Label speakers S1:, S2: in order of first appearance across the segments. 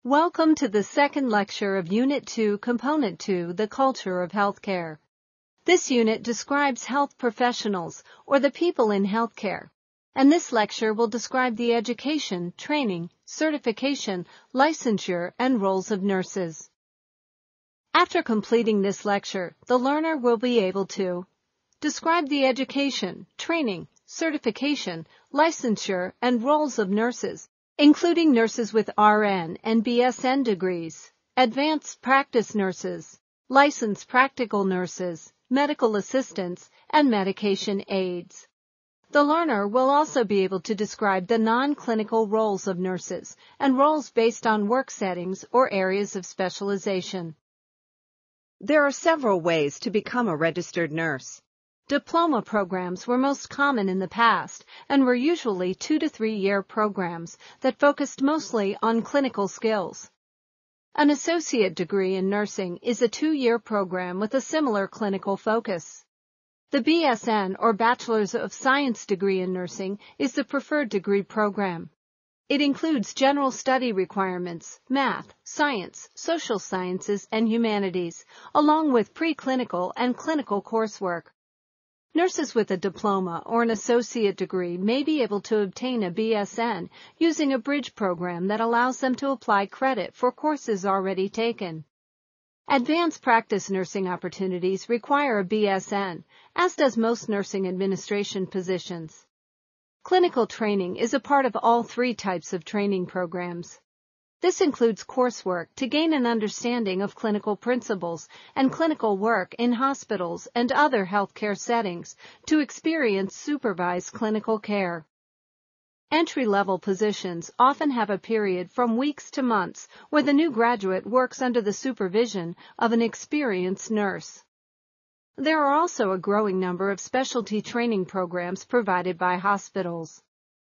S1: Welcome to the second lecture of Unit 2, Component 2, The Culture of Healthcare. This unit describes health professionals, or the people in healthcare, and this lecture will describe the education, training, certification, licensure, and roles of nurses. After completing this lecture, the learner will be able to describe the education, training, certification, licensure, and roles of nurses, including nurses with RN and BSN degrees, advanced practice nurses, licensed practical nurses, medical assistants, and medication aides. The learner will also be able to describe the non-clinical roles of nurses and roles based on work settings or areas of specialization.
S2: There are several ways to become a registered nurse.
S1: Diploma programs were most common in the past and were usually 2 to 3 year programs that focused mostly on clinical skills. An associate degree in nursing is a 2-year program with a similar clinical focus. The BSN or Bachelor's of Science degree in nursing is the preferred degree program. It includes general study requirements, math, science, social sciences, and humanities, along with preclinical and clinical coursework. Nurses with a diploma or an associate degree may be able to obtain a BSN using a bridge program that allows them to apply credit for courses already taken. Advanced practice nursing opportunities require a BSN, as does most nursing administration positions. Clinical training is a part of all 3 types of training programs. This includes coursework to gain an understanding of clinical principles and clinical work in hospitals and other healthcare settings to experience supervised clinical care. Entry-level positions often have a period from weeks to months where the new graduate works under the supervision of an experienced nurse. There are also a growing number of specialty training programs provided by hospitals.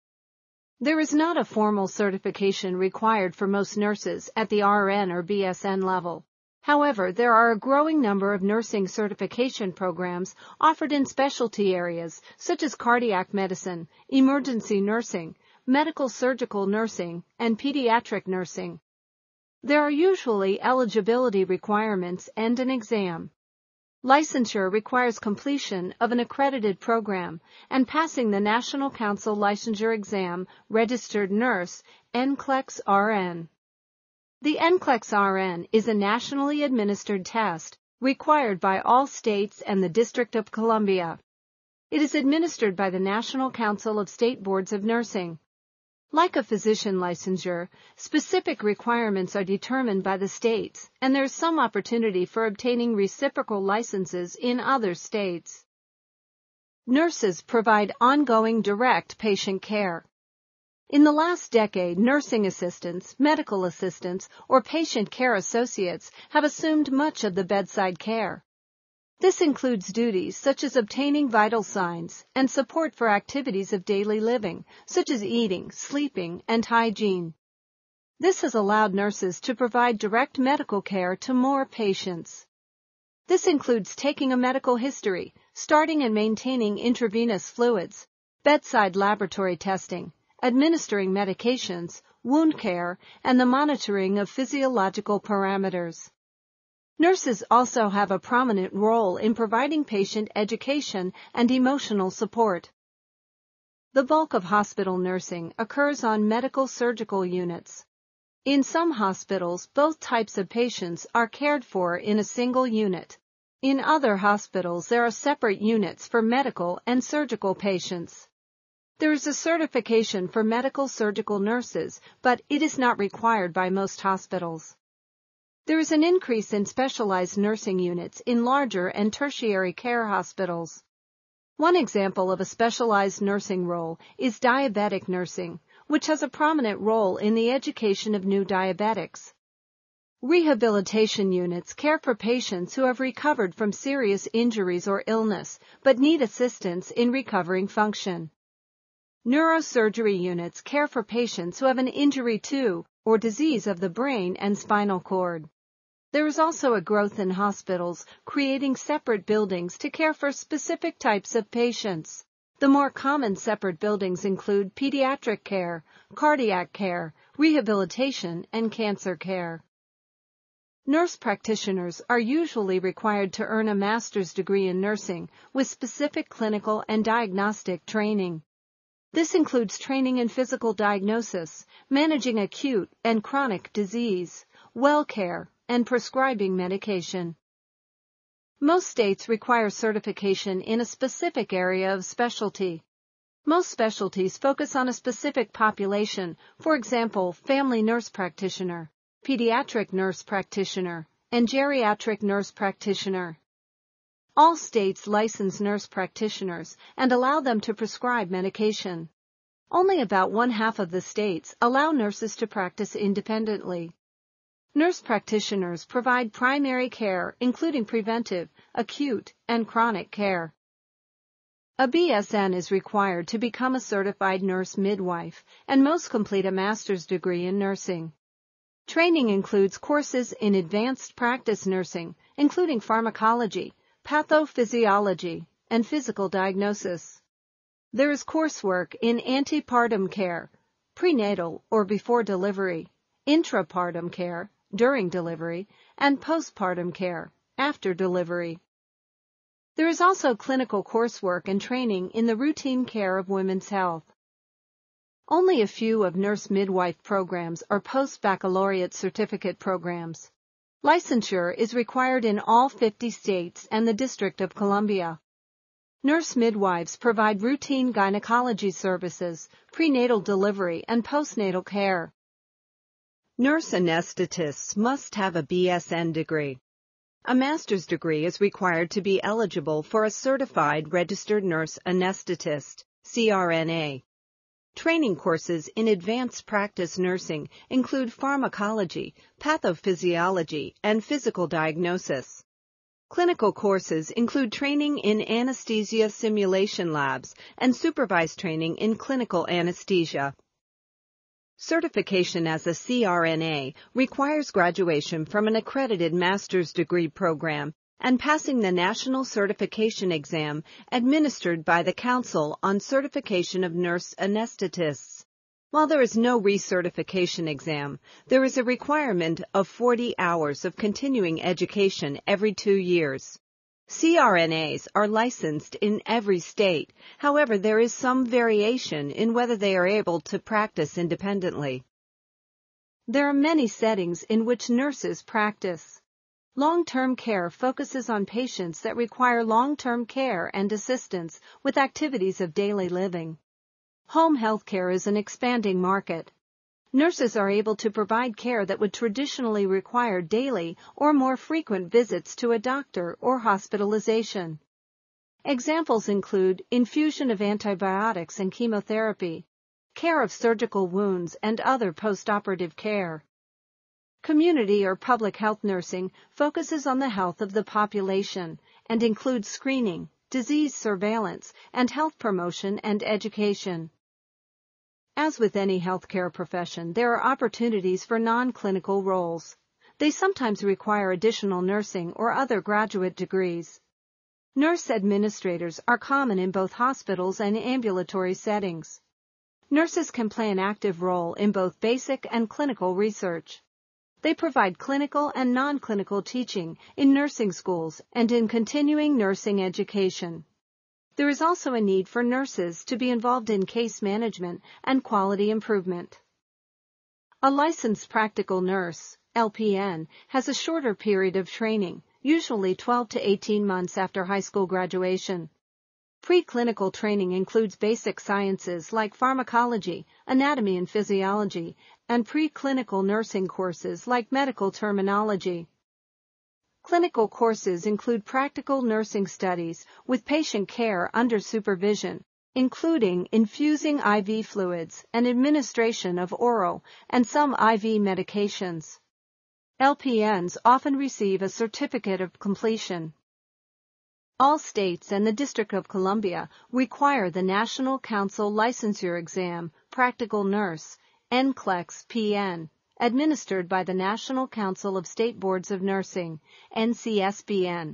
S1: There is not a formal certification required for most nurses at the RN or BSN level. However, there are a growing number of nursing certification programs offered in specialty areas such as cardiac medicine, emergency nursing, medical surgical nursing, and pediatric nursing. There are usually eligibility requirements and an exam. Licensure requires completion of an accredited program and passing the National Council Licensure Exam Registered Nurse, NCLEX-RN. The NCLEX-RN is a nationally administered test required by all states and the District of Columbia. It is administered by the National Council of State Boards of Nursing. Like a physician licensure, specific requirements are determined by the states, and there is some opportunity for obtaining reciprocal licenses in other states. Nurses provide ongoing direct patient care. In the last decade, nursing assistants, medical assistants, or patient care associates have assumed much of the bedside care. This includes duties such as obtaining vital signs and support for activities of daily living, such as eating, sleeping, and hygiene. This has allowed nurses to provide direct medical care to more patients. This includes taking a medical history, starting and maintaining intravenous fluids, bedside laboratory testing, administering medications, wound care, and the monitoring of physiological parameters. Nurses also have a prominent role in providing patient education and emotional support. The bulk of hospital nursing occurs on medical surgical units. In some hospitals, both types of patients are cared for in a single unit. In other hospitals, there are separate units for medical and surgical patients. There is a certification for medical surgical nurses, but it is not required by most hospitals. There is an increase in specialized nursing units in larger and tertiary care hospitals. One example of a specialized nursing role is diabetic nursing, which has a prominent role in the education of new diabetics. Rehabilitation units care for patients who have recovered from serious injuries or illness, but need assistance in recovering function. Neurosurgery units care for patients who have an injury to or disease of the brain and spinal cord. There is also a growth in hospitals creating separate buildings to care for specific types of patients. The more common separate buildings include pediatric care, cardiac care, rehabilitation, and cancer care. Nurse practitioners are usually required to earn a master's degree in nursing with specific clinical and diagnostic training. This includes training in physical diagnosis, managing acute and chronic disease, well care, and prescribing medication. Most states require certification in a specific area of specialty. Most specialties focus on a specific population, for example, family nurse practitioner, pediatric nurse practitioner, and geriatric nurse practitioner. All states license nurse practitioners and allow them to prescribe medication. Only about 1/2 of the states allow nurses to practice independently. Nurse practitioners provide primary care, including preventive, acute, and chronic care. A BSN is required to become a certified nurse midwife, and most complete a master's degree in nursing. Training includes courses in advanced practice nursing, including pharmacology, pathophysiology, and physical diagnosis. There is coursework in antepartum care, prenatal or before delivery, intrapartum care, during delivery, and postpartum care, after delivery. There is also clinical coursework and training in the routine care of women's health. Only a few of nurse midwife programs are post-baccalaureate certificate programs. Licensure is required in all 50 states and the District of Columbia. Nurse midwives provide routine gynecology services, prenatal delivery, and postnatal care.
S2: Nurse anesthetists must have a BSN degree. A master's degree is required to be eligible for a certified registered nurse anesthetist, CRNA. Training courses in advanced practice nursing include pharmacology, pathophysiology, and physical diagnosis. Clinical courses include training in anesthesia simulation labs and supervised training in clinical anesthesia. Certification as a CRNA requires graduation from an accredited master's degree program and passing the national certification exam administered by the Council on Certification of Nurse Anesthetists. While there is no recertification exam, there is a requirement of 40 hours of continuing education every 2 years. CRNAs are licensed in every state. However, there is some variation in whether they are able to practice independently.
S1: There are many settings in which nurses practice. Long-term care focuses on patients that require long-term care and assistance with activities of daily living. Home health care is an expanding market. Nurses are able to provide care that would traditionally require daily or more frequent visits to a doctor or hospitalization. Examples include infusion of antibiotics and chemotherapy, care of surgical wounds, and other post-operative care. Community or public health nursing focuses on the health of the population and includes screening, disease surveillance, and health promotion and education. As with any healthcare profession, there are opportunities for non-clinical roles. They sometimes require additional nursing or other graduate degrees. Nurse administrators are common in both hospitals and ambulatory settings. Nurses can play an active role in both basic and clinical research. They provide clinical and non-clinical teaching in nursing schools and in continuing nursing education. There is also a need for nurses to be involved in case management and quality improvement. A licensed practical nurse, LPN, has a shorter period of training, usually 12 to 18 months after high school graduation. Preclinical training includes basic sciences like pharmacology, anatomy and physiology, and preclinical nursing courses like medical terminology. Clinical courses include practical nursing studies with patient care under supervision, including infusing IV fluids and administration of oral and some IV medications. LPNs often receive a certificate of completion. All states and the District of Columbia require the National Council Licensure Exam, Practical Nurse, NCLEX-PN, administered by the National Council of State Boards of Nursing, NCSBN.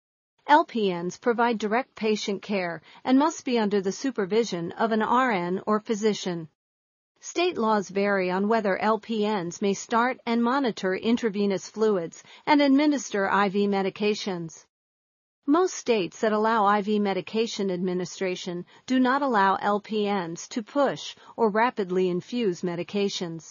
S1: LPNs provide direct patient care and must be under the supervision of an RN or physician. State laws vary on whether LPNs may start and monitor intravenous fluids and administer IV medications. Most states that allow IV medication administration do not allow LPNs to push or rapidly infuse medications.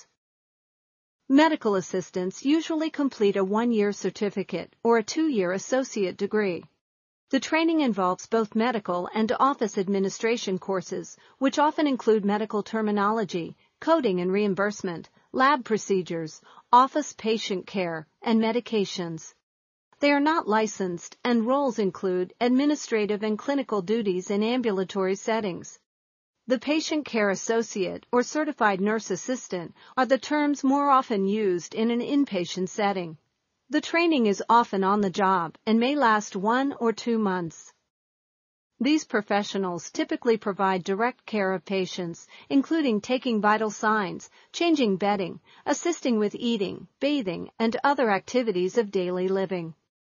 S1: Medical assistants usually complete a 1-year certificate or a 2-year associate degree. The training involves both medical and office administration courses, which often include medical terminology, coding and reimbursement, lab procedures, office patient care, and medications. They are not licensed, and roles include administrative and clinical duties in ambulatory settings. The patient care associate or certified nurse assistant are the terms more often used in an inpatient setting. The training is often on the job and may last 1 or 2 months. These professionals typically provide direct care of patients, including taking vital signs, changing bedding, assisting with eating, bathing, and other activities of daily living.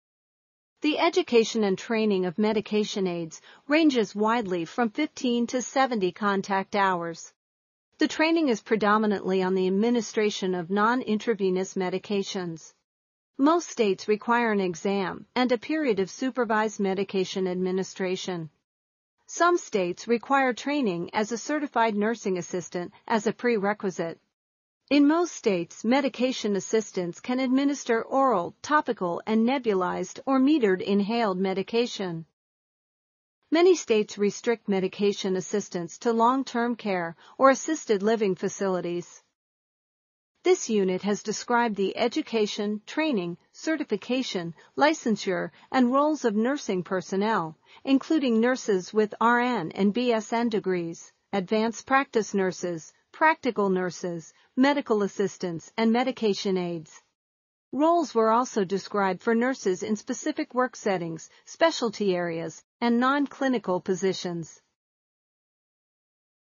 S1: The education and training of medication aides ranges widely from 15 to 70 contact hours. The training is predominantly on the administration of non-intravenous medications. Most states require an exam and a period of supervised medication administration. Some states require training as a certified nursing assistant as a prerequisite. In most states, medication assistants can administer oral, topical, and nebulized or metered inhaled medication. Many states restrict medication assistance to long-term care or assisted living facilities. This unit has described the education, training, certification, licensure, and roles of nursing personnel, including nurses with RN and BSN degrees, advanced practice nurses, practical nurses, medical assistants, and medication aides. Roles were also described for nurses in specific work settings, specialty areas, and non-clinical positions.